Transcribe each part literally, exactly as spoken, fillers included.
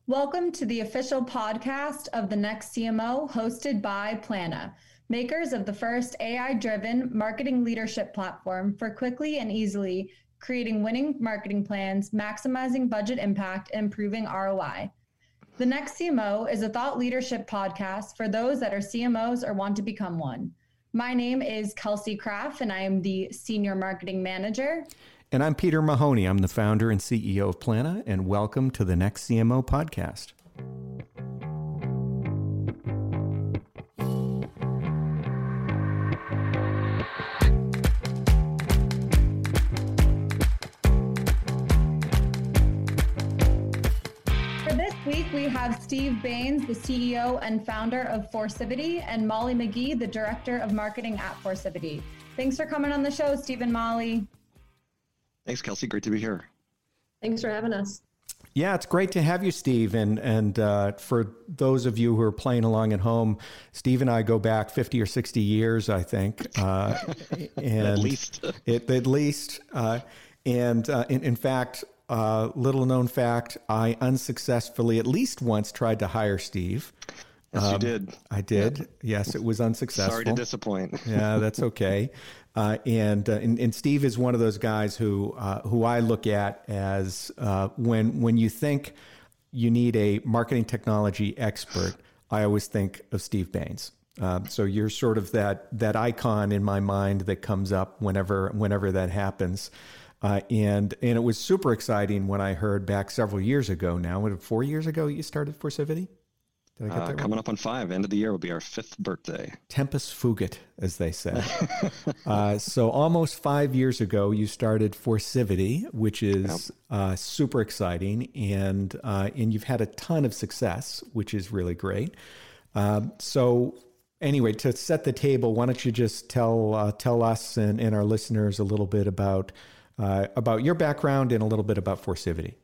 Welcome to the official podcast of the Next C M O, hosted by Plana, makers of the first A I-driven marketing leadership platform for quickly and easily creating winning marketing plans, maximizing budget impact, and improving R O I. The Next C M O is a thought leadership podcast for those that are C M Os or want to become one. My name is Kelsey Kraft, and I am the Senior Marketing Manager. And I'm Peter Mahoney. I'm the founder and C E O of Plana, and welcome to the Next C M O podcast. For this week, we have Steve Baines, the C E O and founder of Forcivity, and Molly McGee, the Director of Marketing at Forcivity. Thanks for coming on the show, Steve and Molly. Thanks, Kelsey. Great to be here. Thanks for having us. Yeah, it's great to have you, Steve. And and uh, for those of you who are playing along at home, Steve and I go back fifty or sixty years, I think. Uh, and at least. it, at least. Uh, and uh, in, in fact, uh, little known fact, I unsuccessfully at least once tried to hire Steve. Yes, um, you did. I did. Yep. Yes, it was unsuccessful. Sorry to disappoint. Yeah, that's okay. Uh, and, uh, and and Steve is one of those guys who uh, who I look at as uh, when when you think you need a marketing technology expert, I always think of Steve Baines. Uh, so you're sort of that that icon in my mind that comes up whenever whenever that happens. Uh, and and it was super exciting when I heard back several years ago now, what, four years ago you started Forcivity? Did I get uh, that coming up on five. End of the year will be our fifth birthday. Tempus fugit, as they say. uh, so almost five years ago, you started Forcivity, which is yep. uh, super exciting, and uh, and you've had a ton of success, which is really great. Um, so anyway, to set the table, why don't you just tell uh, tell us and, and our listeners a little bit about uh, about your background and a little bit about Forcivity.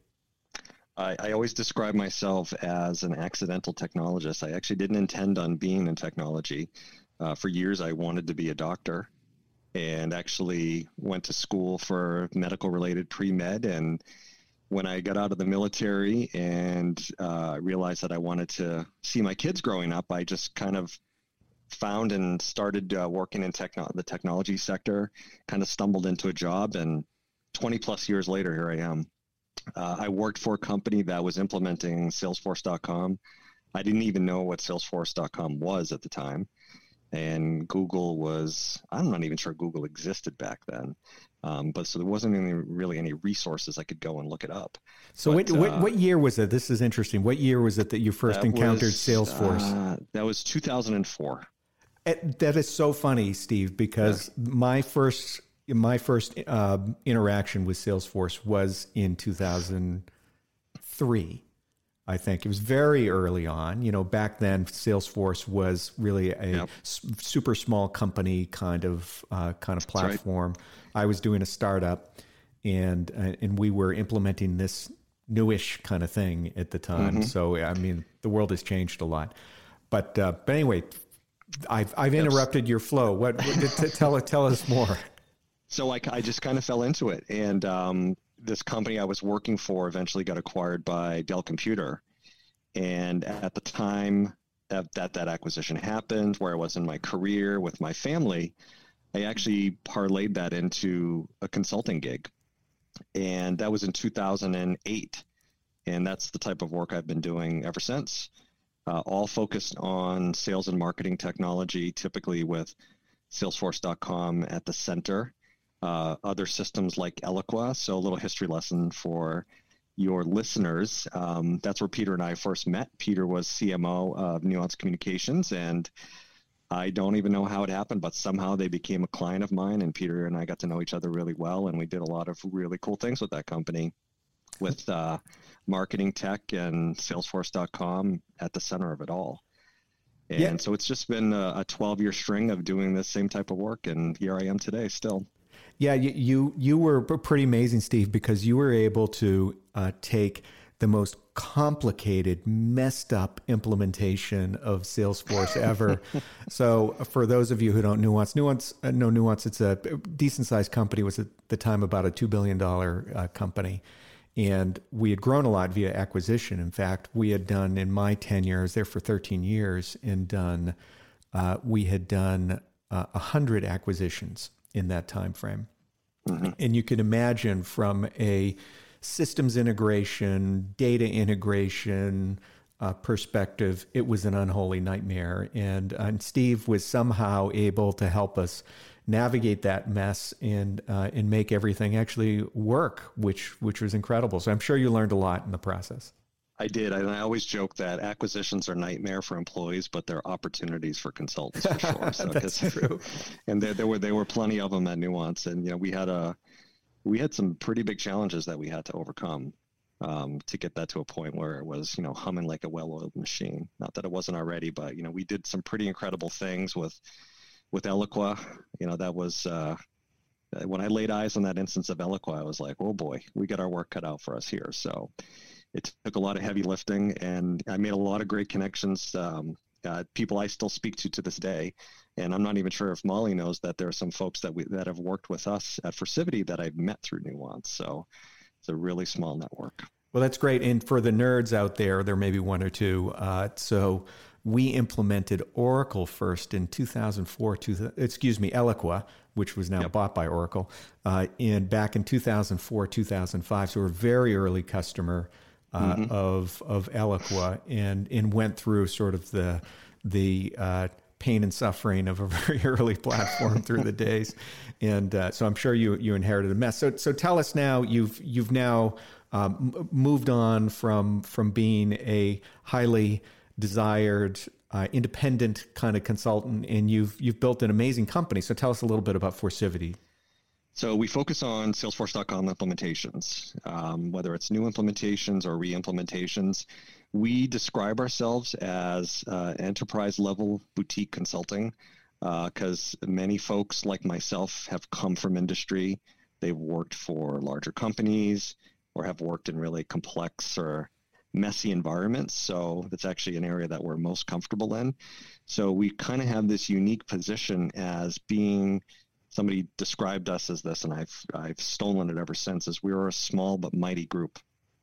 I, I always describe myself as an accidental technologist. I actually didn't intend on being in technology. Uh, for years, I wanted to be a doctor and actually went to school for medical-related pre-med. And when I got out of the military and uh, realized that I wanted to see my kids growing up, I just kind of found and started uh, working in techno- the technology sector, kind of stumbled into a job, and twenty plus years later, here I am. Uh, I worked for a company that was implementing Salesforce dot com. I didn't even know what Salesforce dot com was at the time. And Google was, I'm not even sure Google existed back then. Um, but so there wasn't any, really any resources I could go and look it up. So but, what, what, uh, what year was it? This is interesting. What year was it that you first that encountered was, Salesforce? Uh, that was two thousand four. It, that is so funny, Steve, because yeah. my first... My first uh, interaction with Salesforce was in two thousand three, I think. It was very early on. You know, back then, Salesforce was really a yep. s- super small company kind of uh, kind of platform. Right. I was doing a startup, and uh, and we were implementing this newish kind of thing at the time. Mm-hmm. So, I mean, the world has changed a lot. But uh, but anyway, I've I've interrupted your flow. What, what tell tell us more. So I, I just kind of fell into it. And um, this company I was working for eventually got acquired by Dell Computer. And at the time that that, that acquisition happened, where I was in my career with my family, I actually parlayed that into a consulting gig. And that was in two thousand eight. And that's the type of work I've been doing ever since, uh, all focused on sales and marketing technology, typically with Salesforce dot com at the center. Uh, other systems like Eloqua. So a little history lesson for your listeners. Um, that's where Peter and I first met. Peter was C M O of Nuance Communications, and I don't even know how it happened, but somehow they became a client of mine, and Peter and I got to know each other really well, and we did a lot of really cool things with that company with uh, marketing tech and Salesforce dot com at the center of it all. And yeah. so it's just been a twelve-year string of doing this same type of work, and here I am today still. Yeah, you, you you were pretty amazing, Steve, because you were able to uh, take the most complicated, messed up implementation of Salesforce ever. So for those of you who don't Nuance, Nuance, uh, no Nuance, it's a decent sized company. It was at the time about a two billion dollars uh, company. And we had grown a lot via acquisition. In fact, we had done, in my tenure, I was there for thirteen years, and done, uh, we had done uh, one hundred acquisitions in that time frame. Mm-hmm. And you can imagine from a systems integration, data integration uh, perspective, it was an unholy nightmare. And, uh, and Steve was somehow able to help us navigate that mess and uh, and make everything actually work, which which was incredible. So I'm sure you learned a lot in the process. I did. I, I always joke that acquisitions are a nightmare for employees, but they're opportunities for consultants for sure. So, That's true. And there, there were there were plenty of them at Nuance, and you know we had a we had some pretty big challenges that we had to overcome um, to get that to a point where it was you know humming like a well-oiled machine. Not that it wasn't already, but you know we did some pretty incredible things with. With Eloqua, you know, that was, uh, when I laid eyes on that instance of Eloqua, I was like, oh boy, we got our work cut out for us here. So it took a lot of heavy lifting, and I made a lot of great connections, um, uh, people I still speak to to this day. And I'm not even sure if Molly knows that there are some folks that we, that have worked with us at Forsivity that I've met through Nuance. So it's a really small network. Well, that's great. And for the nerds out there, there may be one or two. Uh, so we implemented Oracle first in two thousand four, two, excuse me, Eloqua, which was now yep. bought by Oracle, uh, in back in two thousand four, two thousand five. So we're a very early customer uh, mm-hmm. of of Eloqua, and and went through sort of the the uh, pain and suffering of a very early platform through the days. And uh, so I'm sure you you inherited a mess. So so tell us now, you've you've now um, moved on from from being a highly desired uh, independent kind of consultant, and you've you've built an amazing company. So tell us a little bit about Forsivity. So we focus on Salesforce dot com implementations, um, whether it's new implementations or re-implementations. We describe ourselves as uh, enterprise level boutique consulting because uh, many folks like myself have come from industry. They've worked for larger companies or have worked in really complex or messy environments. So that's actually an area that we're most comfortable in. So we kind of have this unique position as being, somebody described us as this, and I've I've stolen it ever since, is we were a small but mighty group.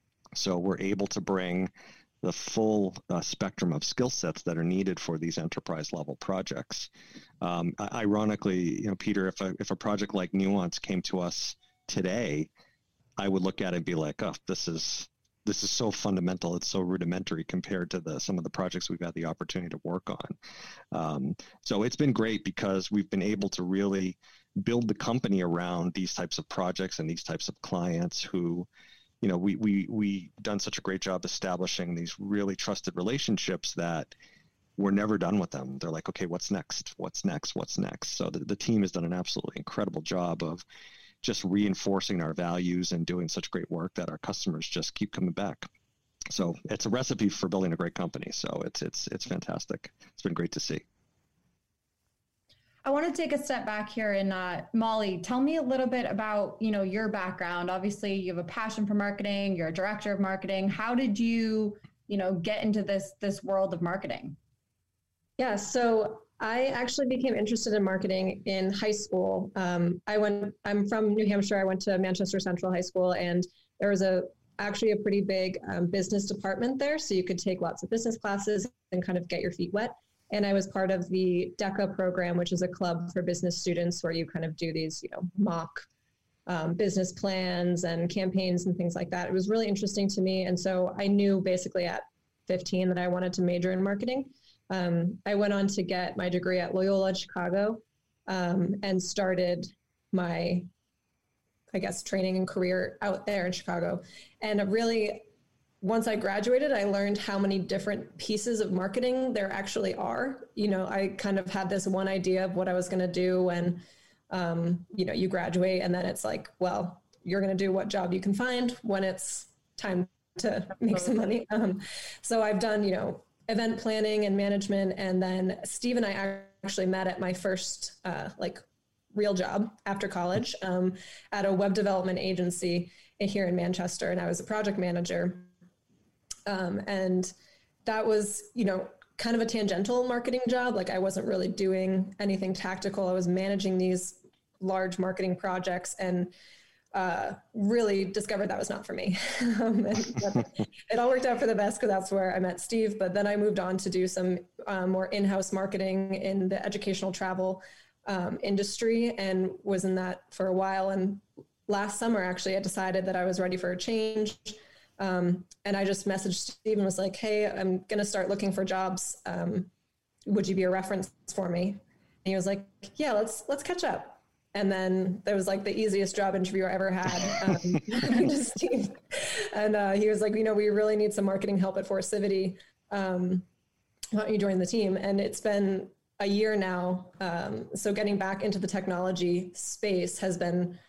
So we're able to bring the full uh, spectrum of skill sets that are needed for these enterprise level projects. Um, ironically, you know, Peter, if a, if a project like Nuance came to us today, I would look at it and be like, oh, this is this is so fundamental. It's so rudimentary compared to the some of the projects we've had the opportunity to work on. Um, so it's been great because we've been able to really build the company around these types of projects and these types of clients who, you know, we we we done such a great job establishing these really trusted relationships that we're never done with them. They're like, okay, what's next? What's next? What's next? So the, the team has done an absolutely incredible job of just reinforcing our values and doing such great work that our customers just keep coming back. So it's a recipe for building a great company. So it's it's it's fantastic. It's been great to see. I want to take a step back here, and uh, Molly, tell me a little bit about, you know, your background. Obviously, you have a passion for marketing. You're a director of marketing. How did you, you know, get into this this world of marketing? Yeah, so I actually became interested in marketing in high school. Um, I went. I'm from New Hampshire. I went to Manchester Central High School, and there was a actually a pretty big um, business department there, so you could take lots of business classes and kind of get your feet wet. And I was part of the DECA program, which is a club for business students where you kind of do these, you know, mock um, business plans and campaigns and things like that. It was really interesting to me. And so I knew basically at fifteen that I wanted to major in marketing. Um, I went on to get my degree at Loyola Chicago um, and started my, I guess, training and career out there in Chicago. And really, once I graduated, I learned how many different pieces of marketing there actually are. You know, I kind of had this one idea of what I was going to do when, um, you know, you graduate, and then it's like, well, you're going to do what job you can find when it's time to make some money. Um, so I've done, you know, event planning and management. And then Steve and I actually met at my first, uh, like real job after college, um, at a web development agency here in Manchester. And I was a project manager. Um, and that was, you know, kind of a tangential marketing job. Like I wasn't really doing anything tactical. I was managing these large marketing projects. And uh, really discovered that was not for me. um, and it all worked out for the best because that's where I met Steve. But then I moved on to do some um, more in-house marketing in the educational travel um, industry and was in that for a while. And last summer, actually, I decided that I was ready for a change. Um, and I just messaged Steve and was like, hey, I'm going to start looking for jobs. Um, would you be a reference for me? And he was like, yeah, let's, let's catch up. And then there was like the easiest job interview I ever had. Um, Steve. And uh, he was like, you know, we really need some marketing help at Forcivity. Um, why don't you join the team? And it's been a year now. Um, so getting back into the technology space has been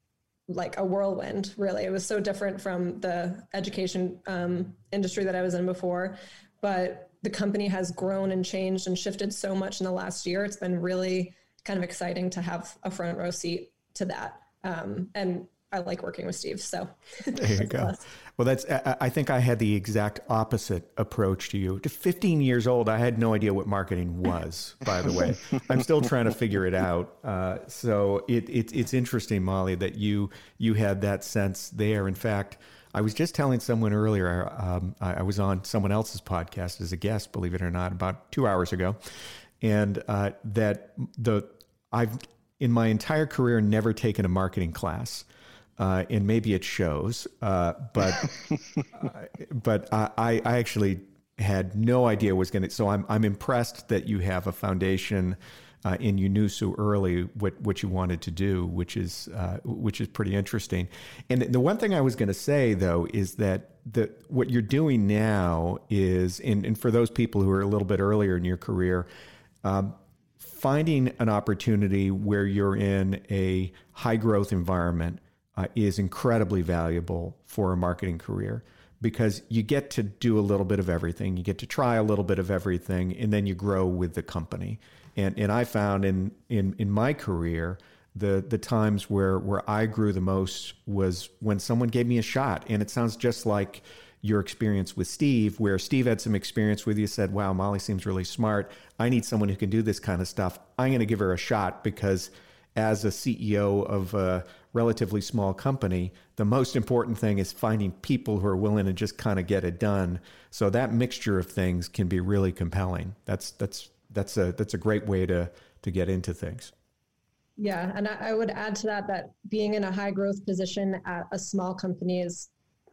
like a whirlwind, really. It was so different from the education um, industry that I was in before, but the company has grown and changed and shifted so much in the last year. It's been really kind of exciting to have a front row seat to that. Um, and I like working with Steve. So there you go. Well, that's, I think I had the exact opposite approach to you. To fifteen years old, I had no idea what marketing was, by the way. I'm still trying to figure it out. Uh, so it, it, it's interesting, Molly, that you, you had that sense there. In fact, I was just telling someone earlier, um, I, I was on someone else's podcast as a guest, believe it or not, about two hours ago. And uh, that the I've in my entire career never taken a marketing class, uh, and maybe it shows. Uh, but uh, but I, I actually had no idea was going to. So I'm I'm impressed that you have a foundation, uh, and you knew so early what what you wanted to do, which is uh, which is pretty interesting. And the one thing I was going to say though is that the what you're doing now is, and, and for those people who are a little bit earlier in your career. Um, finding an opportunity where you're in a high growth environment uh, is incredibly valuable for a marketing career because you get to do a little bit of everything. You get to try a little bit of everything, and then you grow with the company. And and I found in in in my career, the the times where where I grew the most was when someone gave me a shot. And it sounds just like your experience with Steve, where Steve had some experience with you, said, wow, Molly seems really smart. I need someone who can do this kind of stuff. I'm going to give her a shot because as a C E O of a relatively small company, the most important thing is finding people who are willing to just kind of get it done. So that mixture of things can be really compelling. That's that's that's a that's a great way to to get into things. Yeah, and I, I would add to that that being in a high growth position at a small company is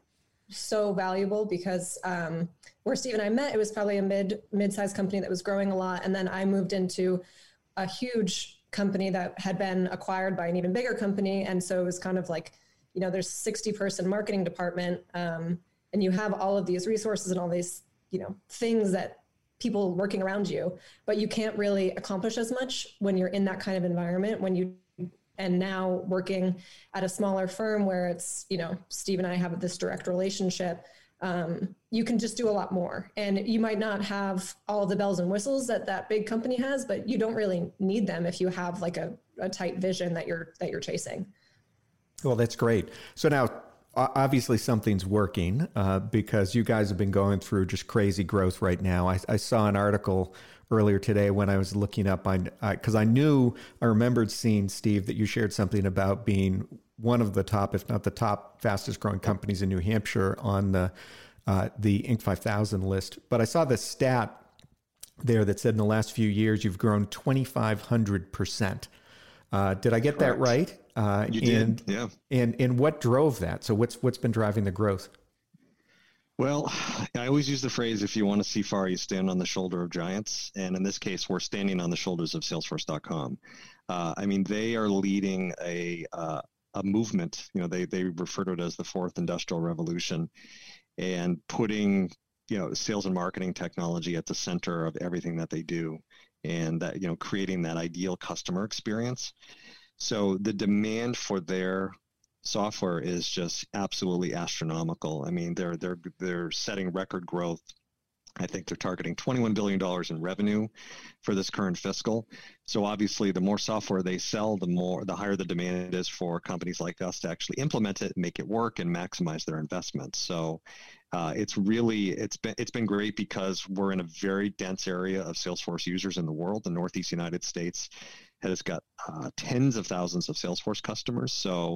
so valuable because um, where Steve and I met, it was probably a mid mid-sized company that was growing a lot. And then I moved into a huge company that had been acquired by an even bigger company. And so it was kind of like, you know, there's sixty person marketing department um, and you have all of these resources and all these, you know, things that people working around you, but you can't really accomplish as much when you're in that kind of environment, when you and now working at a smaller firm where it's, you know, Steve and I have this direct relationship, um, you can just do a lot more. And you might not have all the bells and whistles that that big company has, but you don't really need them if you have like a, a tight vision that you're, that you're chasing. Well, that's great. So now obviously something's working uh, because you guys have been going through just crazy growth right now. I, I saw an article earlier today when I was looking up on, because I, I knew, I remembered seeing, Steve, that you shared something about being one of the top, if not the top fastest growing companies in New Hampshire on the uh, the Inc five thousand list. But I saw this stat there that said in the last few years, you've grown twenty-five hundred percent. Uh, did I get Correct. that right? Uh, you and, did, yeah. And, and what drove that? So what's what's been driving the growth? Well, I always use the phrase, if you want to see far, you stand on the shoulder of giants. And in this case, we're standing on the shoulders of Salesforce dot com. Uh, I mean, they are leading a uh, a movement. You know, they they refer to it as the fourth industrial revolution, and putting, you know, sales and marketing technology at the center of everything that they do, and that, you know, creating that ideal customer experience. So the demand for their software is just absolutely astronomical. I mean, they're they're they're setting record growth. I think they're targeting twenty-one billion dollars in revenue for this current fiscal. So obviously, the more software they sell, the more the higher the demand is for companies like us to actually implement it, make it work, and maximize their investments. So uh, it's really it's been it's been great because we're in a very dense area of Salesforce users in the world. The Northeast United States has got uh, tens of thousands of Salesforce customers. So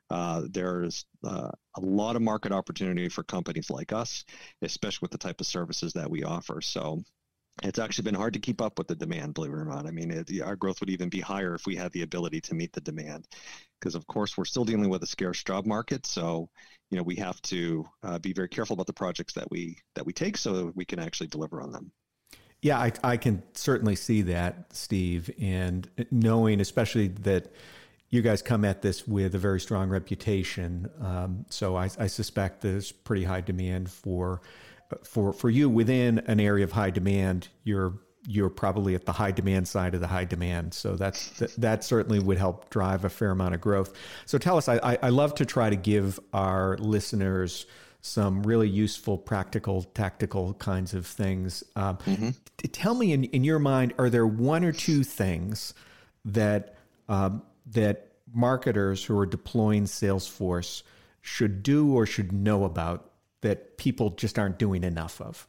Uh, there's uh, a lot of market opportunity for companies like us, especially with the type of services that we offer. So it's actually been hard to keep up with the demand, believe it or not. I mean, it, our growth would even be higher if we had the ability to meet the demand. Because, of course, we're still dealing with a scarce job market. So, you know, we have to uh, be very careful about the projects that we that we take so that we can actually deliver on them. Yeah, I, I can certainly see that, Steve, and knowing especially that you guys come at this with a very strong reputation. Um, so I, I suspect there's pretty high demand for for for you within an area of high demand. You're you're probably at the high demand side of the high demand. So that's that, that certainly would help drive a fair amount of growth. So tell us, I, I love to try to give our listeners some really useful, practical, tactical kinds of things. Um, mm-hmm. t- tell me, in, in your mind, are there one or two things that um, that marketers who are deploying Salesforce should do or should know about that people just aren't doing enough of?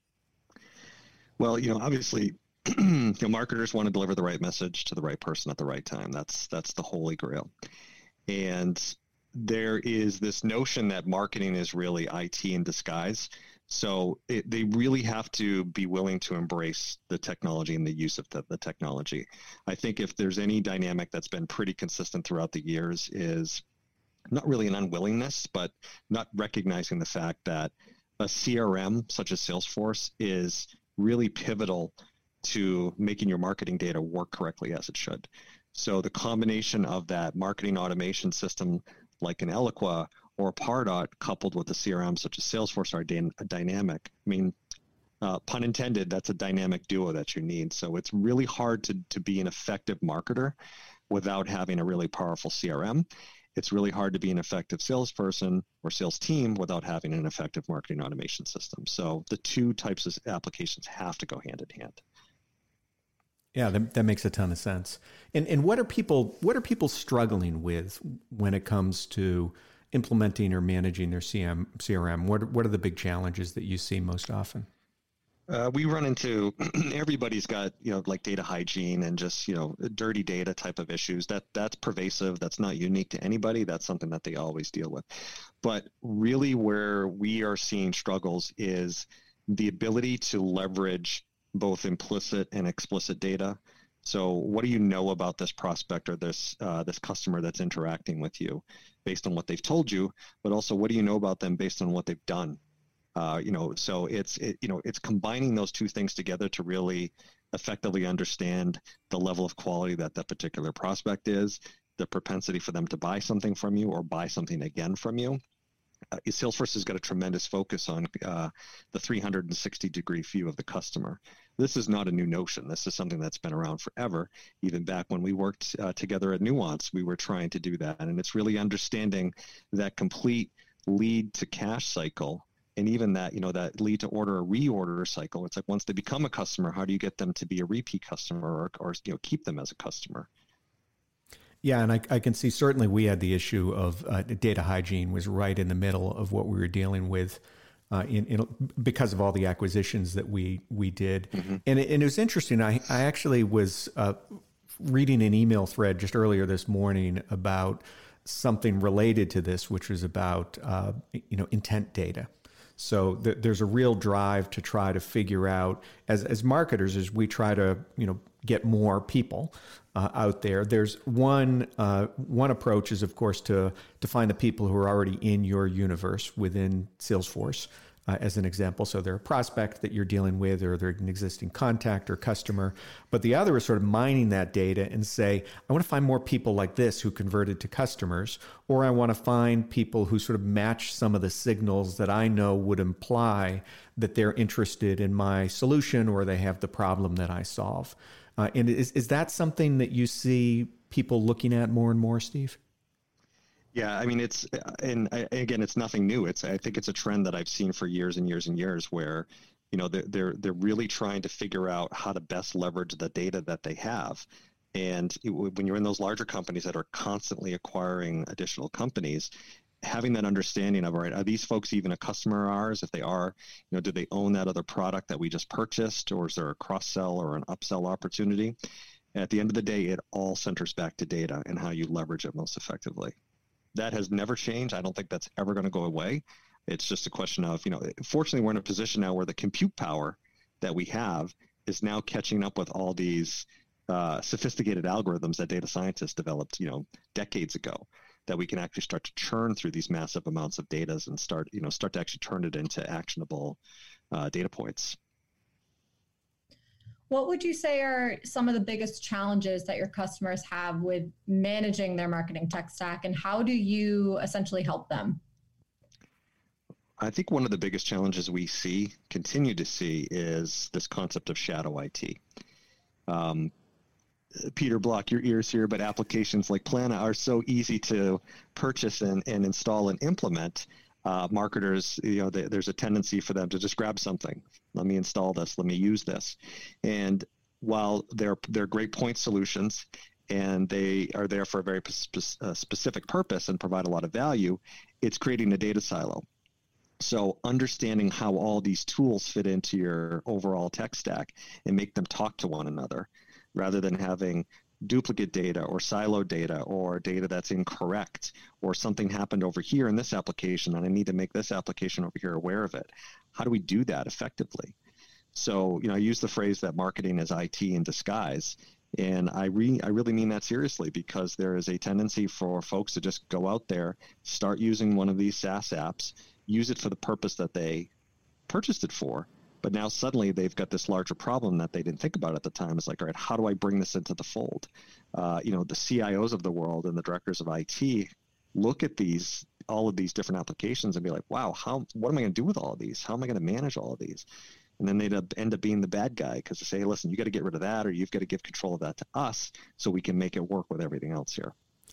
Well, you know, obviously, you know, marketers want to deliver the right message to the right person at the right time. That's that's the holy grail. And there is this notion that marketing is really I T in disguise. So it, they really have to be willing to embrace the technology and the use of the, the technology. I think if there's any dynamic that's been pretty consistent throughout the years is not really an unwillingness, but not recognizing the fact that a C R M such as Salesforce is really pivotal to making your marketing data work correctly as it should. So the combination of that marketing automation system like an Eloqua or Pardot coupled with a C R M such as Salesforce are dy- a dynamic. I mean, uh, pun intended, that's a dynamic duo that you need. So it's really hard to, to be an effective marketer without having a really powerful C R M. It's really hard to be an effective salesperson or sales team without having an effective marketing automation system. So the two types of applications have to go hand in hand. Yeah, that, that makes a ton of sense. And and what are people what are people struggling with when it comes to implementing or managing their C M, C R M? What what are the big challenges that you see most often? Uh, we run into everybody's got, you know, like data hygiene and just, you know, dirty data type of issues. That that's pervasive. That's not unique to anybody. That's something that they always deal with. But really where we are seeing struggles is the ability to leverage both implicit and explicit data. So what do you know about this prospect or this uh, this customer that's interacting with you based on what they've told you, but also what do you know about them based on what they've done? Uh, you know, so it's, it, you know, it's combining those two things together to really effectively understand the level of quality that that particular prospect is, the propensity for them to buy something from you or buy something again from you. Uh, Salesforce has got a tremendous focus on uh, the three hundred sixty degree view of the customer. This is not a new notion. This is something that's been around forever. Even back when we worked uh, together at Nuance, we were trying to do that. And it's really understanding that complete lead to cash cycle. And even that, you know, that lead to order or reorder cycle. It's like once they become a customer, how do you get them to be a repeat customer or, or you know, keep them as a customer? Yeah, and I, I can see certainly we had the issue of uh, data hygiene was right in the middle of what we were dealing with uh, in, in because of all the acquisitions that we we did. Mm-hmm. And, it, and it was interesting. I, I actually was uh, reading an email thread just earlier this morning about something related to this, which was about uh, you know intent data. So th- there's a real drive to try to figure out, as as marketers, as we try to you know get more people uh, out there. There's one uh, one approach is of course to to find the people who are already in your universe within Salesforce, uh, as an example. So they're a prospect that you're dealing with, or they're an existing contact or customer. But the other is sort of mining that data and say, I want to find more people like this who converted to customers, or I want to find people who sort of match some of the signals that I know would imply that they're interested in my solution or they have the problem that I solve. Uh, and is, is that something that you see people looking at more and more, Steve? Yeah, I mean, it's, and I, again, it's nothing new. It's, I think it's a trend that I've seen for years and years and years where, you know, they're, they're, they're really trying to figure out how to best leverage the data that they have. And it, when you're in those larger companies that are constantly acquiring additional companies, having that understanding of, all right, are these folks even a customer of ours? If they are, you know, do they own that other product that we just purchased, or is there a cross-sell or an upsell opportunity? And at the end of the day, it all centers back to data and how you leverage it most effectively. that has never changed. I don't think that's ever going to go away. It's just a question of, you know, fortunately, we're in a position now where the compute power that we have is now catching up with all these uh, sophisticated algorithms that data scientists developed, you know, decades ago, that we can actually start to churn through these massive amounts of data and start, you know, start to actually turn it into actionable uh, data points. What would you say are some of the biggest challenges that your customers have with managing their marketing tech stack, and how do you essentially help them? I think one of the biggest challenges we see, continue to see, is this concept of shadow I T. Um, Peter, block your ears here, but applications like Plana are so easy to purchase and, and install and implement. Uh, marketers, you know, they, there's a tendency for them to just grab something. Let me install this. Let me use this. And while they're they're great point solutions and they are there for a very spe- uh, specific purpose and provide a lot of value, it's creating a data silo. So understanding how all these tools fit into your overall tech stack and make them talk to one another, rather than having duplicate data or siloed data or data that's incorrect, or something happened over here in this application and I need to make this application over here aware of it. How do we do that effectively? So, you know, I use the phrase that marketing is I T in disguise. And I, re- I really mean that seriously, because there is a tendency for folks to just go out there, start using one of these SaaS apps, use it for the purpose that they purchased it for. But now suddenly they've got this larger problem that they didn't think about at the time. It's like, all right, how do I bring this into the fold? Uh, you know, the C I Os of the world and the directors of I T look at these, all of these different applications and be like, wow, how, what am I going to do with all of these? How am I going to manage all of these? And then they'd end up being the bad guy, because they say, hey, listen, you got to get rid of that, or you've got to give control of that to us so we can make it work with everything else here.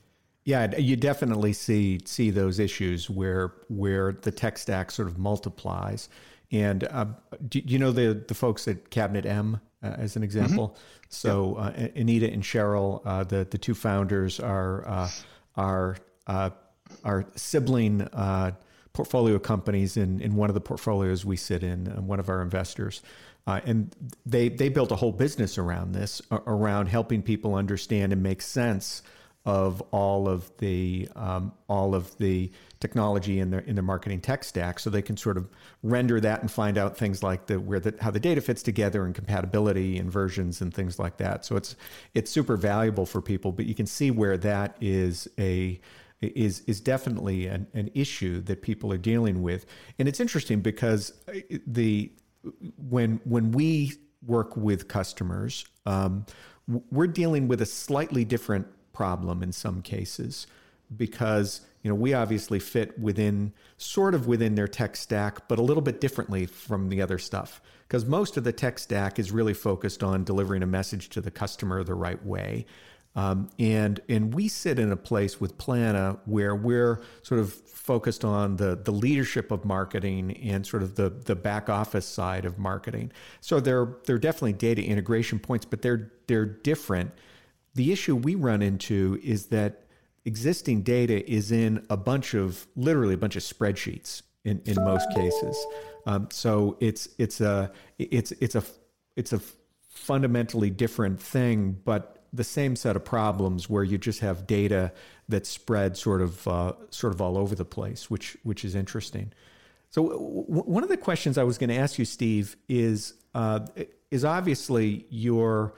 Yeah, you definitely see see those issues where where the tech stack sort of multiplies. And uh, do, do you know the the folks at Cabinet M uh, as an example? Mm-hmm. So uh, Anita and Cheryl, uh, the the two founders, are uh, are uh, are sibling uh, portfolio companies in in one of the portfolios we sit in, uh, one of our investors. Uh, and they they built a whole business around this, around helping people understand and make sense of all of the um, all of the technology in their in their marketing tech stack, so they can sort of render that and find out things like the where the how the data fits together and compatibility and versions and things like that. So it's it's super valuable for people, but you can see where that is a is is definitely an, an issue that people are dealing with. And it's interesting because the when when we work with customers, um, we're dealing with a slightly different problem in some cases, because you know we obviously fit within sort of within their tech stack, but a little bit differently from the other stuff, because most of the tech stack is really focused on delivering a message to the customer the right way. Um, and and we sit in a place with Plana where we're sort of focused on the the leadership of marketing and sort of the the back office side of marketing. So they're they're definitely data integration points, but they're they're different. The issue we run into is that existing data is in a bunch of, literally a bunch of spreadsheets in, in most cases. Um, so it's it's a it's it's a it's a fundamentally different thing, but the same set of problems where you just have data that's spread sort of uh, sort of all over the place, which which is interesting. So w- one of the questions I was going to ask you, Steve, is uh, is obviously your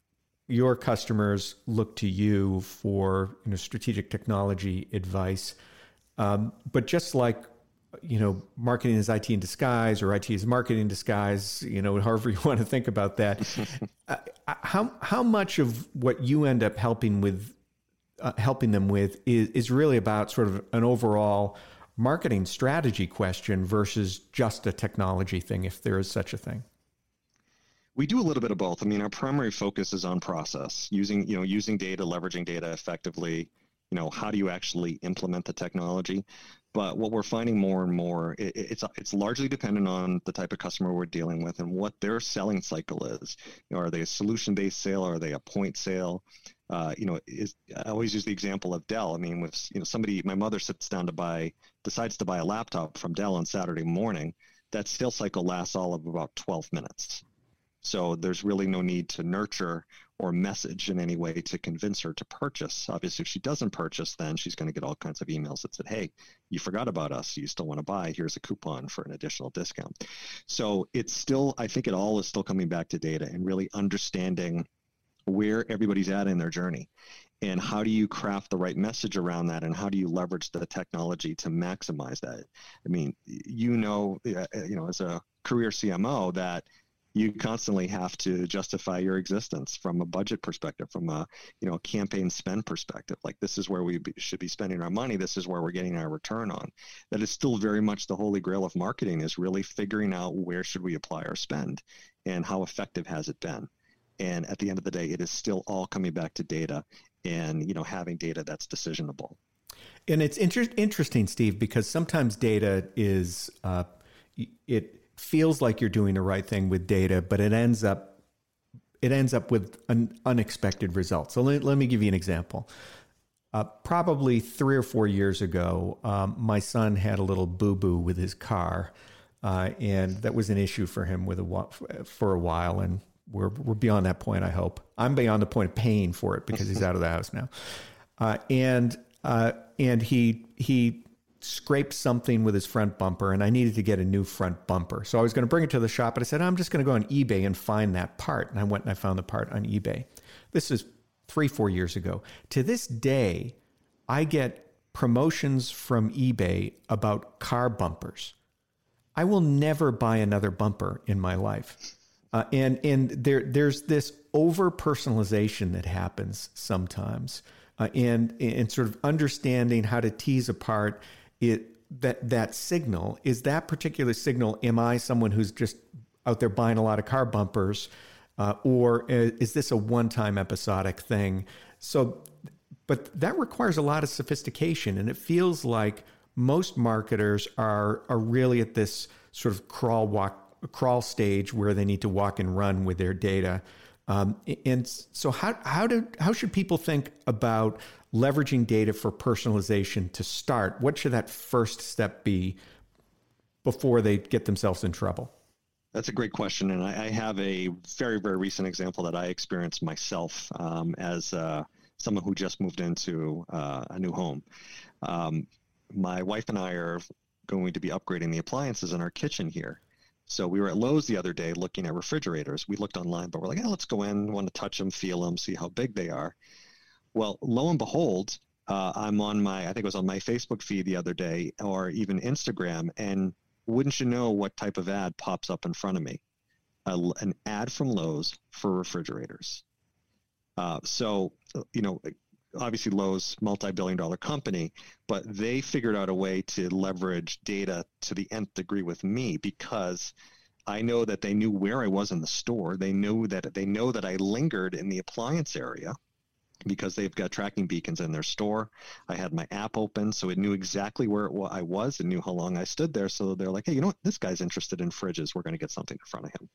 Your customers look to you for you know strategic technology advice, um, but just like you know marketing is I T in disguise, or I T is marketing in disguise, you know however you want to think about that. uh, how how much of what you end up helping with uh, helping them with is is really about sort of an overall marketing strategy question versus just a technology thing, if there is such a thing? We do a little bit of both. I mean, our primary focus is on process, using, you know, using data, leveraging data effectively. You know, how do you actually implement the technology? But what we're finding more and more, it, it's it's largely dependent on the type of customer we're dealing with and what their selling cycle is. You know, are they a solution-based sale? Or are they a point sale? Uh, you know, is, I always use the example of Dell. I mean, with you know somebody, my mother sits down to buy, decides to buy a laptop from Dell on Saturday morning. That sales cycle lasts all of about twelve minutes. So there's really no need to nurture or message in any way to convince her to purchase. Obviously, if she doesn't purchase, then she's going to get all kinds of emails that said, hey, you forgot about us. You still want to buy. Here's a coupon for an additional discount. So it's still, I think it all is still coming back to data and really understanding where everybody's at in their journey. And how do you craft the right message around that? And how do you leverage the technology to maximize that? I mean, you know, you know, as a career C M O that you constantly have to justify your existence from a budget perspective, from a, you know, a campaign spend perspective. Like, this is where we be, should be spending our money. This is where we're getting our return on. That is still very much the holy grail of marketing, is really figuring out where should we apply our spend and how effective has it been. And at the end of the day, it is still all coming back to data and, you know, having data that's decisionable. And it's inter- interesting, Steve, because sometimes data is, uh, it feels like you're doing the right thing with data, but it ends up, it ends up with an unexpected result. So let, let me give you an example. Uh, probably three or four years ago, um, my son had a little boo-boo with his car, uh, and that was an issue for him with a, for a while. And We're we're beyond that point, I hope. I'm beyond the point of paying for it because he's out of the house now. Uh, and uh, and he he scraped something with his front bumper, and I needed to get a new front bumper. So I was going to bring it to the shop, but I said, I'm just going to go on eBay and find that part. And I went and I found the part on eBay. This is three, four years ago. To this day, I get promotions from eBay about car bumpers. I will never buy another bumper in my life. Uh, and and there there's this over personalization that happens sometimes, uh, and and sort of understanding how to tease apart it that that signal. Is that particular signal? Am I someone who's just out there buying a lot of car bumpers, uh, or is this a one-time episodic thing? So, but that requires a lot of sophistication, and it feels like most marketers are are really at this sort of crawl walk. crawl stage where they need to walk and run with their data. Um, and so how, how do, how should people think about leveraging data for personalization to start? What should that first step be before they get themselves in trouble? That's a great question. And I, I have a very, very recent example that I experienced myself um, as uh, someone who just moved into uh, a new home. Um, my wife and I are going to be upgrading the appliances in our kitchen here. So we were at Lowe's the other day looking at refrigerators. We looked online, but we're like, oh, let's go in, want to touch them, feel them, see how big they are. Well, lo and behold, uh, I'm on my, I think it was on my Facebook feed the other day, or even Instagram, and wouldn't you know what type of ad pops up in front of me? Uh, an ad from Lowe's for refrigerators. Uh, so, you know, obviously Lowe's, multi-billion dollar company, but they figured out a way to leverage data to the nth degree with me, because I know that they knew where I was in the store. They knew that they know that I lingered in the appliance area because they've got tracking beacons in their store. I had my app open, so it knew exactly where it was, I was and knew how long I stood there. So they're like, hey, you know what? This guy's interested in fridges. We're going to get something in front of him.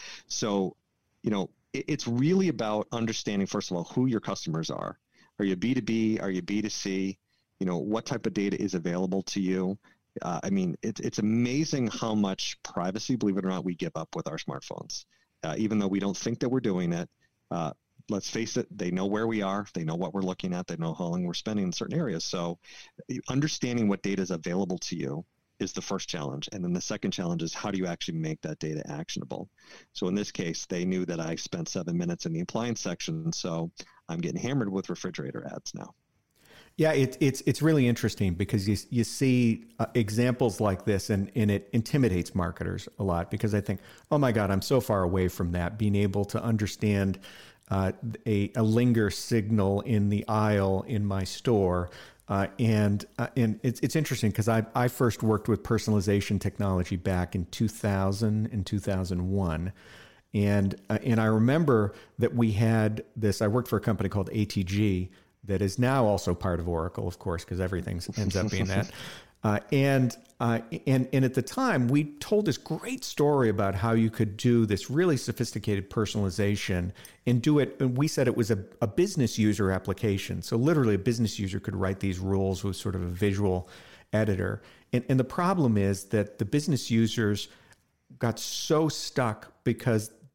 So, you know, it, it's really about understanding, first of all, who your customers are. Are you B two B? Are you B two C? You know, what type of data is available to you? Uh, I mean, it, it's amazing how much privacy, believe it or not, we give up with our smartphones. Uh, even though we don't think that we're doing it, uh, let's face it, they know where we are. They know what we're looking at. They know how long we're spending in certain areas. So understanding what data is available to you is the first challenge. And then the second challenge is, how do you actually make that data actionable? So in this case, they knew that I spent seven minutes in the appliance section. So I'm getting hammered with refrigerator ads now. Yeah, it, it's it's really interesting because you you see uh, examples like this, and, and it intimidates marketers a lot, because I think, oh my God, I'm so far away from that. Being able to understand uh, a, a linger signal in the aisle in my store. Uh, and uh, and it's it's interesting because I, I first worked with personalization technology back in two thousand and two thousand one. And, uh, and I remember that we had this, I worked for a company called A T G that is now also part of Oracle, of course, because everything ends up being that. Uh, and, uh, and, and at the time, we told this great story about how you could do this really sophisticated personalization and do it. And we said it was a, a business user application. So literally a business user could write these rules with sort of a visual editor. And, and the problem is that the business users got so stuck because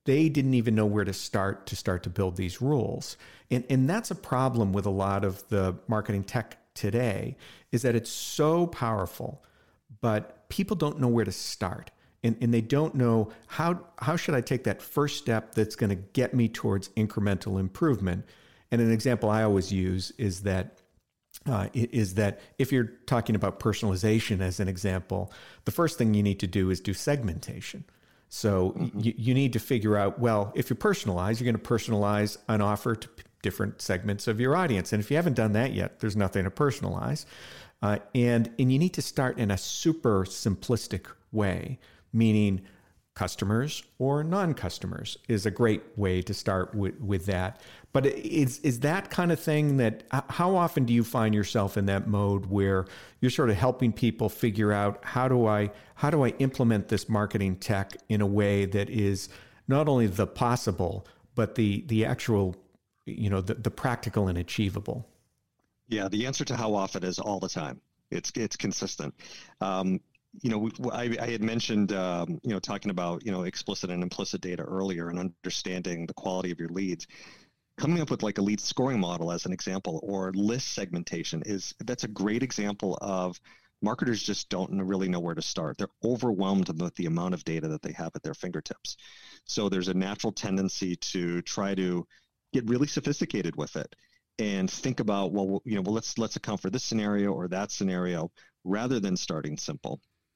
they didn't even know where to start to start to build these rules. And, and that's a problem with a lot of the marketing tech today, is that it's so powerful, but people don't know where to start. And, and they don't know how, how should I take that first step that's going to get me towards incremental improvement. And an example I always use is that uh, is that if you're talking about personalization as an example, the first thing you need to do is do segmentation. So mm-hmm. you, you need to figure out, well, if you personalize, you're going to personalize an offer to p- different segments of your audience. And if you haven't done that yet, there's nothing to personalize. Uh, and, and you need to start in a super simplistic way, meaning customers or non-customers is a great way to start with, with that. But is, is that kind of thing that, how often do you find yourself in that mode where you're sort of helping people figure out how do I, how do I implement this marketing tech in a way that is not only the possible, but the, the actual, you know, the, the practical and achievable? Yeah, the answer to how often is all the time. It's, it's consistent. Um, You know, I, I had mentioned, um, you know, talking about, you know, explicit and implicit data earlier and understanding the quality of your leads. Coming up with like a lead scoring model as an example, or list segmentation, is that's a great example of marketers just don't really know where to start. They're overwhelmed with the amount of data that they have at their fingertips. So there's a natural tendency to try to get really sophisticated with it and think about, well, you know, well, let's let's account for this scenario or that scenario rather than starting simple.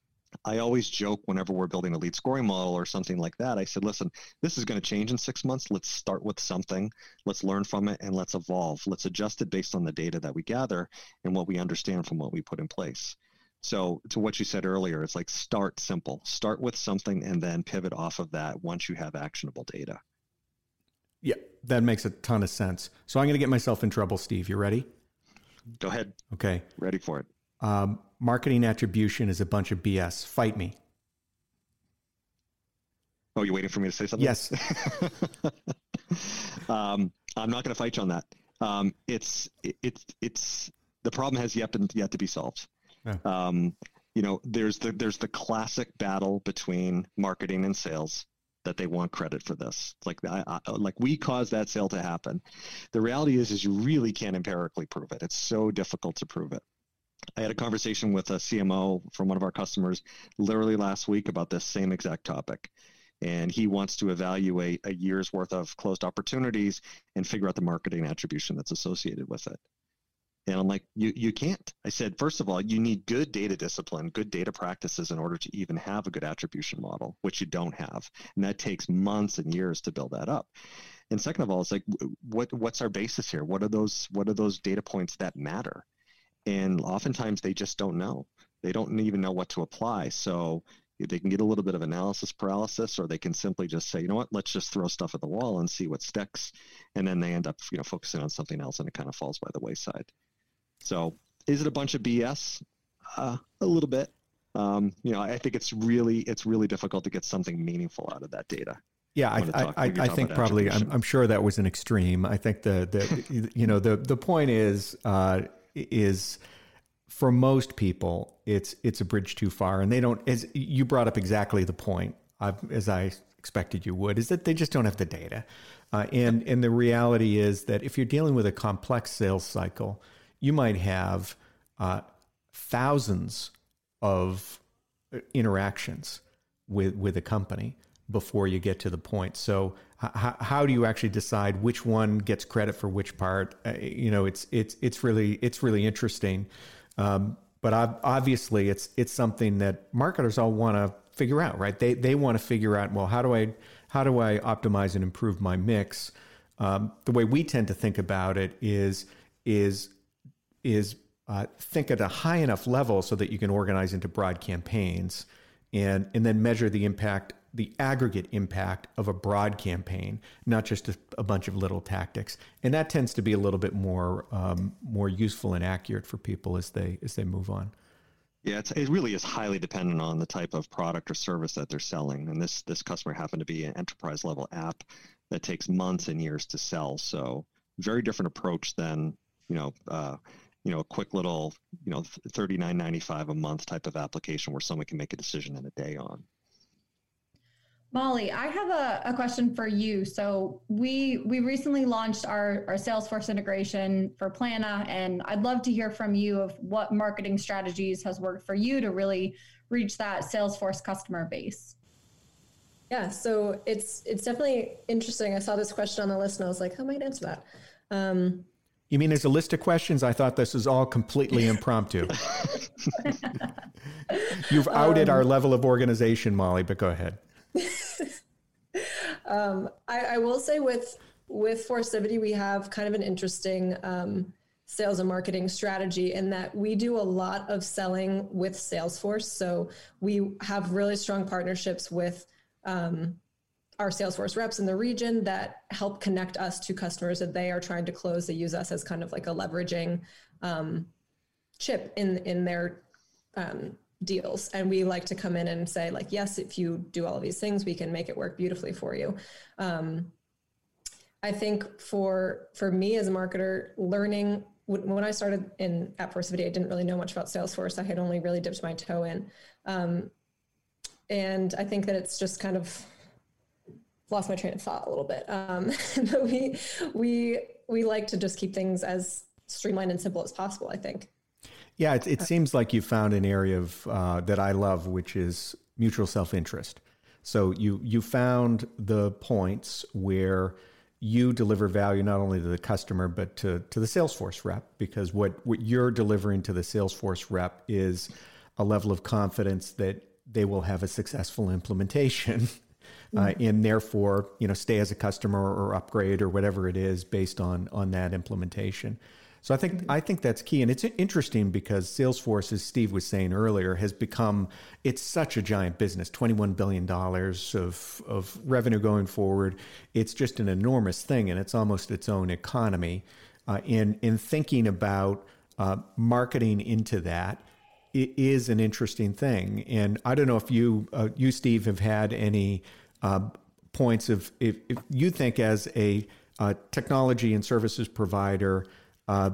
I always joke whenever we're building a lead scoring model or something like that. I said, listen, this is going to change in six months. Let's start with something. Let's learn from it and let's evolve. Let's adjust it based on the data that we gather and what we understand from what we put in place. So to what you said earlier, it's like start simple. Start with something and then pivot off of that once you have actionable data. Yeah, that makes a ton of sense. So I'm going to get myself in trouble, Steve. You ready? Go ahead. Okay. Ready for it. Um, marketing attribution is a bunch of B S. Fight me. Oh, you're waiting for me to say something? Yes. um, I'm not going to fight you on that. Um, it's it, it's it's the problem has yet been yet to be solved. Yeah. Um, you know, there's the there's the classic battle between marketing and sales that they want credit for this. It's like I, I, like we caused that sale to happen. The reality is, is you really can't empirically prove it. It's so difficult to prove it. I had a conversation with a C M O from one of our customers literally last week about this same exact topic. And he wants to evaluate a year's worth of closed opportunities and figure out the marketing attribution that's associated with it. And I'm like, you you can't. I said, first of all, you need good data discipline, good data practices in order to even have a good attribution model, which you don't have. And that takes months and years to build that up. And second of all, it's like, what what's our basis here? What are those what are those data points that matter? And oftentimes they just don't know. They don't even know what to apply. So they can get a little bit of analysis paralysis, or they can simply just say, you know what, let's just throw stuff at the wall and see what sticks. And then they end up, you know, focusing on something else, and it kind of falls by the wayside. So is it a bunch of B S? Uh, a little bit. Um, you know, I think it's really, it's really difficult to get something meaningful out of that data. Yeah, I, I, I, I think probably, I'm, I'm sure that was an extreme. I think the, the you know, the, the point is, uh, is for most people, it's it's a bridge too far, and they don't. As you brought up exactly the point, I've, as I expected you would, is that they just don't have the data, uh, and and the reality is that if you're dealing with a complex sales cycle, you might have uh, thousands of interactions with with a company before you get to the point. So h- how do you actually decide which one gets credit for which part? Uh, you know, it's it's it's really it's really interesting. Um, but ob- obviously, it's it's something that marketers all want to figure out, right? They they want to figure out, well, how do I how do I optimize and improve my mix? Um, the way we tend to think about it is is is uh, think at a high enough level so that you can organize into broad campaigns, and and then measure the impact, the aggregate impact of a broad campaign, not just a, a bunch of little tactics. And that tends to be a little bit more um, more useful and accurate for people as they as they move on. Yeah, it's, it really is highly dependent on the type of product or service that they're selling. And this this customer happened to be an enterprise level app that takes months and years to sell. So very different approach than, you know, uh, you know, a quick little, you know, thirty-nine ninety-five a month type of application where someone can make a decision in a day on. Molly, I have a, a question for you. So we we recently launched our, our Salesforce integration for Plana, and I'd love to hear from you of what marketing strategies has worked for you to really reach that Salesforce customer base. Yeah, so it's it's definitely interesting. I saw this question on the list and I was like, how might I answer that? Um, you mean there's a list of questions? I thought this was all completely impromptu. You've outed um, our level of organization, Molly, but go ahead. um, I, I will say with with Forcivity, we have kind of an interesting um, sales and marketing strategy in that we do a lot of selling with Salesforce. So we have really strong partnerships with um, our Salesforce reps in the region that help connect us to customers that they are trying to close. They use us as kind of like a leveraging um, chip in in their um, deals. And we like to come in and say like, yes, if you do all of these things, we can make it work beautifully for you. Um, I think for, for me as a marketer, learning, when I started in at Forcivity, I didn't really know much about Salesforce. I had only really dipped my toe in. Um, and I think that it's just kind of lost my train of thought a little bit. Um, but we, we, we like to just keep things as streamlined and simple as possible, I think. Yeah, it, it seems like you found an area of uh, that I love, which is mutual self-interest. So you you found the points where you deliver value not only to the customer but to to the Salesforce rep, because what what you're delivering to the Salesforce rep is a level of confidence that they will have a successful implementation, uh, and therefore you know stay as a customer or upgrade or whatever it is based on on that implementation. So I think I think that's key. And it's interesting because Salesforce, as Steve was saying earlier, has become, it's such a giant business, twenty-one billion dollars of, of revenue going forward. It's just an enormous thing, and it's almost its own economy. Uh, in, in thinking about uh, marketing into that, it is an interesting thing. And I don't know if you, uh, you Steve, have had any uh, points of, if, if you think as a uh, technology and services provider, Uh,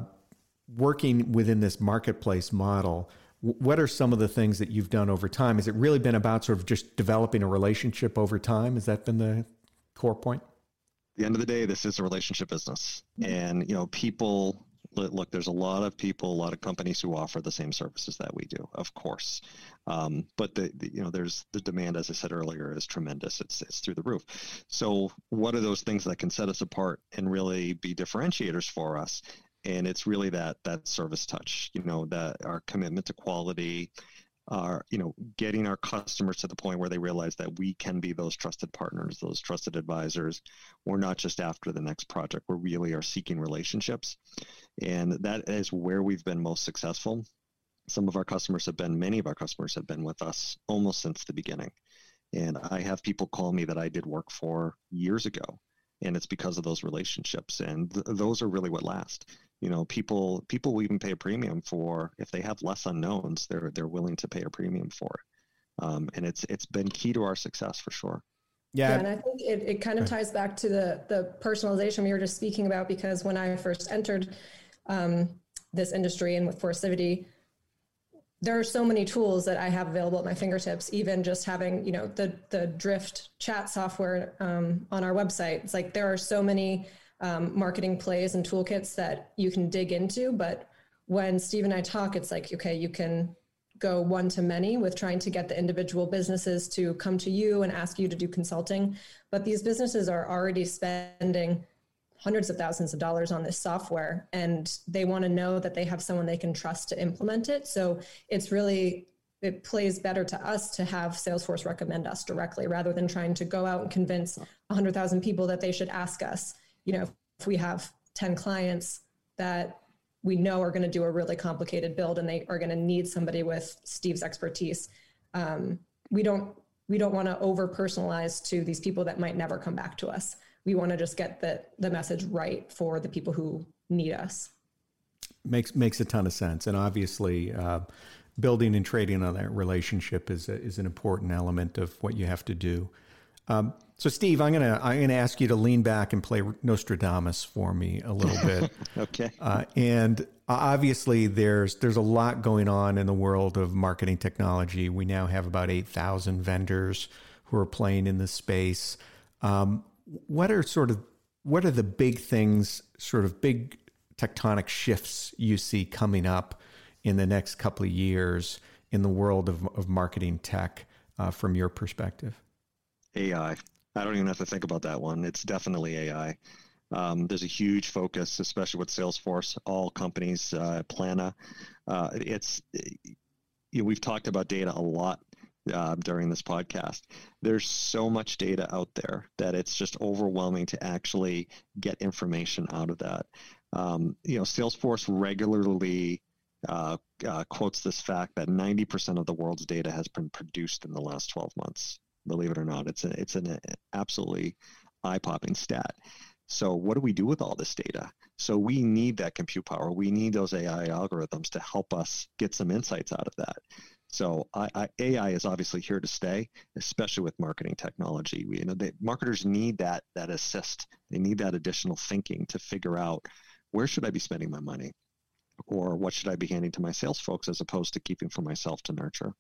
working within this marketplace model, w- what are some of the things that you've done over time? Has it really been about sort of just developing a relationship over time? Has that been the core point? At the end of the day, this is a relationship business. And, you know, people, look, there's a lot of people, a lot of companies who offer the same services that we do, of course. Um, but, the, the, you know, there's the demand, as I said earlier, is tremendous. It's, it's through the roof. So what are those things that can set us apart and really be differentiators for us? And it's really that that service touch, you know, that our commitment to quality, our, you know, getting our customers to the point where they realize that we can be those trusted partners, those trusted advisors. We're not just after the next project. We really are seeking relationships. And that is where we've been most successful. Some of our customers have been, many of our customers have been with us almost since the beginning. And I have people call me that I did work for years ago. And it's because of those relationships. And th- those are really what last. You know, people people will even pay a premium for, if they have less unknowns, they're they're willing to pay a premium for it. Um, and it's it's been key to our success for sure. Yeah, yeah and I think it, it kind of ties back to the the personalization we were just speaking about, because when I first entered um, this industry and with Forcivity, there are so many tools that I have available at my fingertips, even just having, you know, the the Drift chat software um, on our website. It's like there are so many um, marketing plays and toolkits that you can dig into. But when Steve and I talk, it's like, okay, you can go one to many with trying to get the individual businesses to come to you and ask you to do consulting. But these businesses are already spending hundreds of thousands of dollars on this software, and they want to know that they have someone they can trust to implement it. So it's really, it plays better to us to have Salesforce recommend us directly rather than trying to go out and convince one hundred thousand people that they should ask us. You know, if we have ten clients that we know are going to do a really complicated build and they are going to need somebody with Steve's expertise, um, we don't we don't want to over personalize to these people that might never come back to us. We want to just get the the message right for the people who need us. Makes makes a ton of sense, and obviously, uh, building and trading on that relationship is a, is an important element of what you have to do. Um, so, Steve, I'm gonna I'm gonna ask you to lean back and play Nostradamus for me a little bit. Okay. Uh, and obviously, there's there's a lot going on in the world of marketing technology. We now have about eight thousand vendors who are playing in this space. Um, what are sort of what are the big things, sort of big tectonic shifts you see coming up in the next couple of years in the world of, of marketing tech uh, from your perspective? A I. I don't even have to think about that one. It's definitely A I. Um, there's a huge focus, especially with Salesforce, all companies, uh, Plana. Uh, it's, you know, we've talked about data a lot uh, during this podcast. There's so much data out there that it's just overwhelming to actually get information out of that. Um, you know, Salesforce regularly uh, uh, quotes this fact that ninety percent of the world's data has been produced in the last twelve months. Believe it or not, it's a, it's an absolutely eye-popping stat. So what do we do with all this data? So we need that compute power. We need those A I algorithms to help us get some insights out of that. So I, I, A I is obviously here to stay, especially with marketing technology. We, you know, they, marketers need that that assist. They need that additional thinking to figure out, where should I be spending my money, or what should I be handing to my sales folks as opposed to keeping for myself to nurture.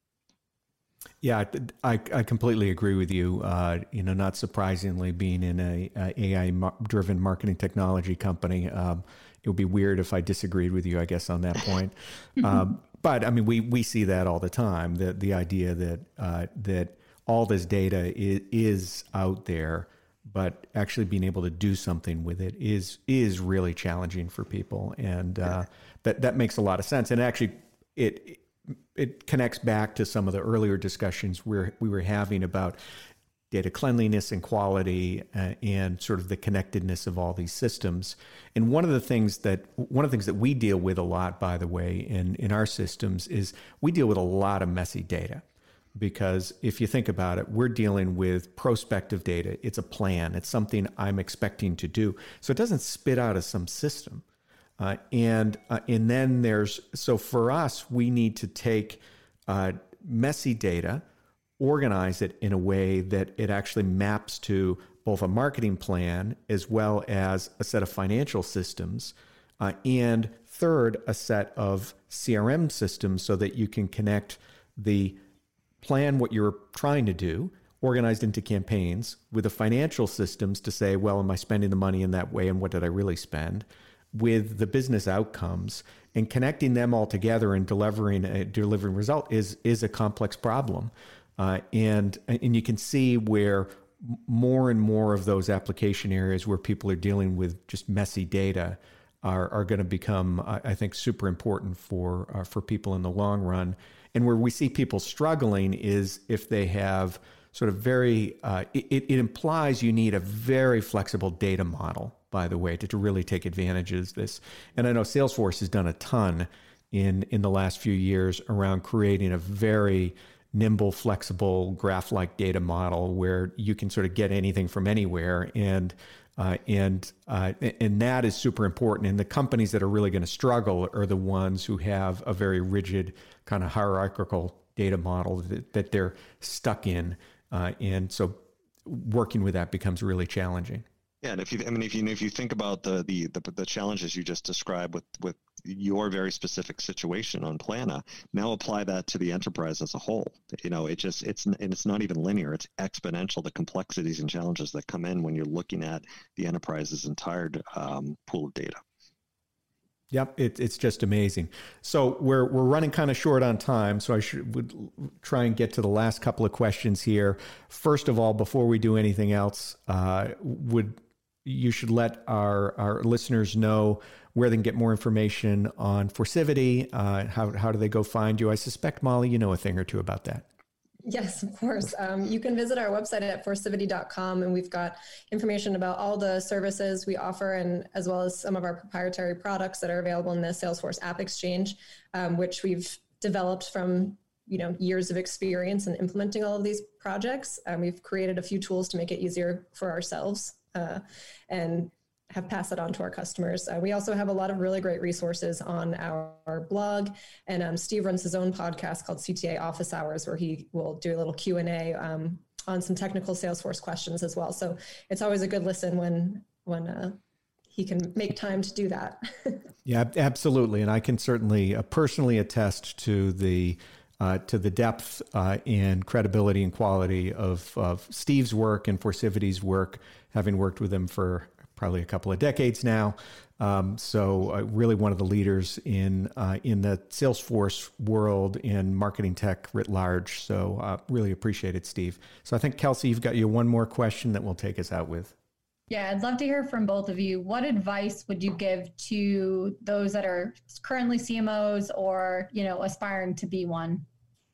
Yeah, I, I completely agree with you. Uh, you know, not surprisingly, being in a, a A I-driven marketing technology company, um, it would be weird if I disagreed with you, I guess, on that point. um, but I mean, we we see that all the time. The the idea that uh, that all this data is, is out there, but actually being able to do something with it is is really challenging for people, and uh, that that makes a lot of sense. And actually, it. It connects back to some of the earlier discussions we're, we were having about data cleanliness and quality uh, and sort of the connectedness of all these systems. And one of the things that one of the things that we deal with a lot, by the way, in, in our systems is we deal with a lot of messy data. Because if you think about it, we're dealing with prospective data. It's a plan. It's something I'm expecting to do. So it doesn't spit out of some system. Uh, and uh, and then there's, so for us, we need to take uh, messy data, organize it in a way that it actually maps to both a marketing plan as well as a set of financial systems, uh, and third, a set of C R M systems so that you can connect the plan, what you're trying to do, organized into campaigns, with the financial systems to say, well, am I spending the money in that way, and what did I really spend? With the business outcomes, and connecting them all together and delivering a delivering result is is a complex problem, uh, and and you can see where more and more of those application areas where people are dealing with just messy data are are going to become, I think, super important for uh, for people in the long run. And where we see people struggling is if they have sort of very uh, it, it implies you need a very flexible data model, by the way, to, to really take advantage of this. And I know Salesforce has done a ton in, in the last few years around creating a very nimble, flexible, graph-like data model where you can sort of get anything from anywhere. And uh, and uh, and that is super important. And the companies that are really going to struggle are the ones who have a very rigid kind of hierarchical data model that, that they're stuck in. Uh, and so working with that becomes really challenging. Yeah, and if you, I mean, if you if you think about the the the, the challenges you just described with with your very specific situation on Plana, now apply that to the enterprise as a whole. You know, it just it's and it's not even linear; it's exponential. The complexities and challenges that come in when you're looking at the enterprise's entire um, pool of data. Yep, it, it's just amazing. So we're we're running kind of short on time, so I should would try and get to the last couple of questions here. First of all, before we do anything else, uh, would you should let our our listeners know where they can get more information on Forsivity. Uh, how how do they go find you? I suspect, Molly, you know a thing or two about that. Yes, of course. Um, you can visit our website at forsivity dot com, and we've got information about all the services we offer, and as well as some of our proprietary products that are available in the Salesforce App Exchange, um, which we've developed from you know years of experience in implementing all of these projects. Um, we've created a few tools to make it easier for ourselves uh, and have passed it on to our customers. Uh, we also have a lot of really great resources on our, our blog, and um, Steve runs his own podcast called C T A Office Hours, where he will do a little Q and A um, on some technical Salesforce questions as well. So it's always a good listen when when uh, he can make time to do that. Yeah, absolutely. And I can certainly uh, personally attest to the uh, to the depth uh, and credibility and quality of, of Steve's work and Forcivity's work, having worked with him for probably a couple of decades now. Um, so uh, really one of the leaders in uh, in the Salesforce world in marketing tech writ large. So uh, really appreciate it, Steve. So I think, Kelsey, you've got you one more question that we'll take us out with. Yeah, I'd love to hear from both of you. What advice would you give to those that are currently C M Os or, you know, aspiring to be one?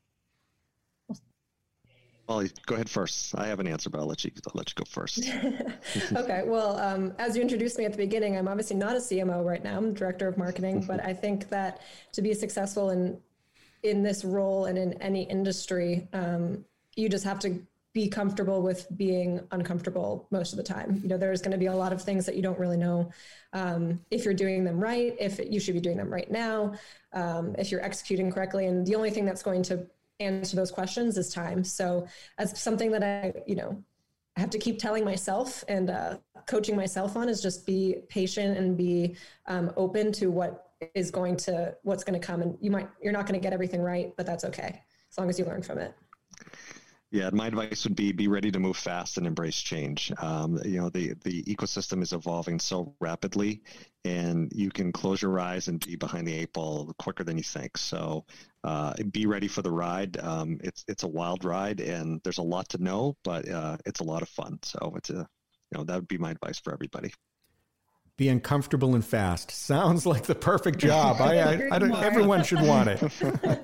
Well, go ahead first. I have an answer, but I'll let you, I'll let you go first. Okay. Well, um, as you introduced me at the beginning, I'm obviously not a C M O right now. I'm director of marketing, but I think that to be successful in in this role and in any industry, um, you just have to be comfortable with being uncomfortable most of the time. You know, there's going to be a lot of things that you don't really know um, if you're doing them right, if you should be doing them right now, um, if you're executing correctly. And the only thing that's going to answer those questions is time. So that's something that I, you know, I have to keep telling myself and uh, coaching myself on is just be patient and be um, open to what is going to, what's going to come. And you might, you're not going to get everything right, but that's okay. As long as you learn from it. Yeah, my advice would be be ready to move fast and embrace change. Um, you know, the, the ecosystem is evolving so rapidly, and you can close your eyes and be behind the eight ball quicker than you think. So uh, be ready for the ride. Um, it's it's a wild ride, and there's a lot to know, but uh, it's a lot of fun. So it's a, you know, that would be my advice for everybody. Being comfortable and fast sounds like the perfect job. I, I, I don't. Everyone should want it.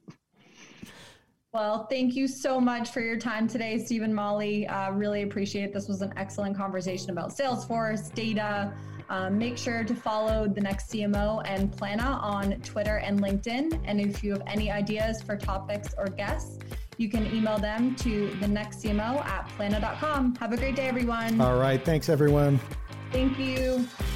Well, thank you so much for your time today, Steve and Molly. Uh, really appreciate it. This was an excellent conversation about Salesforce, data. Um, make sure to follow The Next C M O and Plana on Twitter and LinkedIn. And if you have any ideas for topics or guests, you can email them to the next C M O at plana dot com. Have a great day, everyone. All right. Thanks, everyone. Thank you.